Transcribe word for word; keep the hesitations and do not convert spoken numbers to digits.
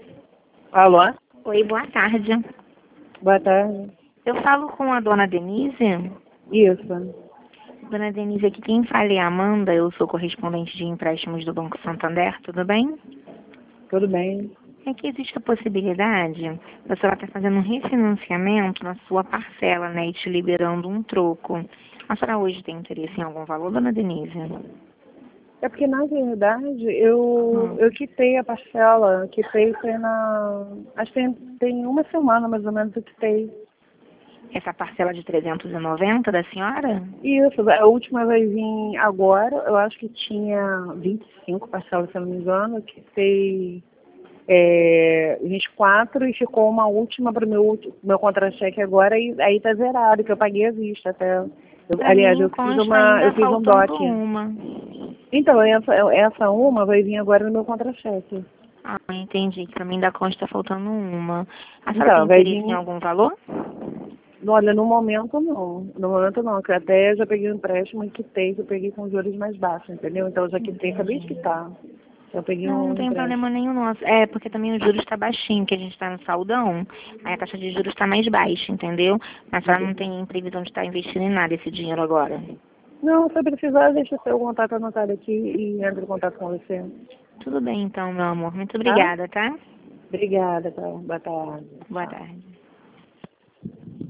Alô? Oi, boa tarde. Boa tarde. Eu falo com a dona Denise. Isso. Dona Denise, aqui quem fala é a Amanda, eu sou correspondente de empréstimos do Banco Santander, tudo bem? Tudo bem? É que existe a possibilidade da senhora estar fazendo um refinanciamento na sua parcela, né, e te liberando um troco. A senhora hoje tem interesse em algum valor, dona Denise? É porque, na verdade, eu, Hum. eu quitei a parcela. Quitei foi na... Acho que tem, tem uma semana, mais ou menos, eu quitei. Essa parcela de trezentos e noventa da senhora? Isso, a última vai vir agora. Eu acho que tinha vinte e cinco parcelas, se eu não me engano. Eu quitei é, vinte e quatro e ficou uma última para o meu, meu contra-cheque agora. E aí tá zerado, que eu paguei à vista até. Eu, Pra aliás, mim eu fiz consta uma, eu ainda fiz um faltando doc. uma. Então, essa, essa uma vai vir agora no meu contra-cheque. Ah, entendi. Pra mim da consta tá faltando uma. A senhora tem Então, vai interesse em vir... algum valor? Olha, no momento não. No momento não, que até eu já peguei um empréstimo e quitei, que eu peguei com juros mais baixos, entendeu? Então eu já quitei, acabei de quitar. Eu peguei Não, não um tem empréstimo. problema nenhum nosso. É, porque também o juros está baixinho, que a gente está no saldão, aí a taxa de juros está mais baixa, entendeu? Mas a senhora não tem previsão de estar investindo em nada esse dinheiro agora. Não, se eu precisar, deixa o seu contato anotado aqui e entro em contato com você. Tudo bem então, meu amor. Muito Tá? obrigada, tá? Obrigada, tá? Boa tarde. Boa Tchau. tarde.